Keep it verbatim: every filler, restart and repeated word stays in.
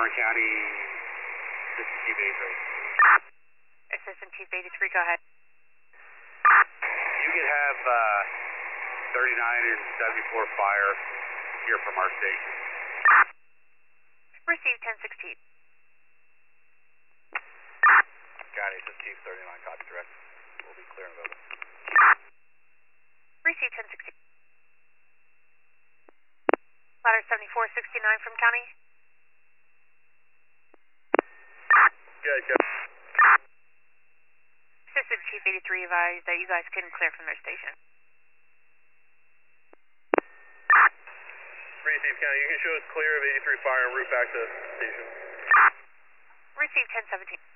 Warren County, Assistant Chief eighty-three. Assistant Chief eighty-three, go ahead. You could have uh, thirty-nine and seventy-four fire here from our station. Receive ten sixteen. County, Assistant Chief thirty-nine, copy direct. We'll be clear in a moment. Receive ten sixteen. Ladder seventy-four sixty-nine from County. Good, good. Assistant Chief eighty-three advised that you guys couldn't clear from their station. Receive County, you can show us clear of eighty-three fire en route back to station. Receive ten seventeen.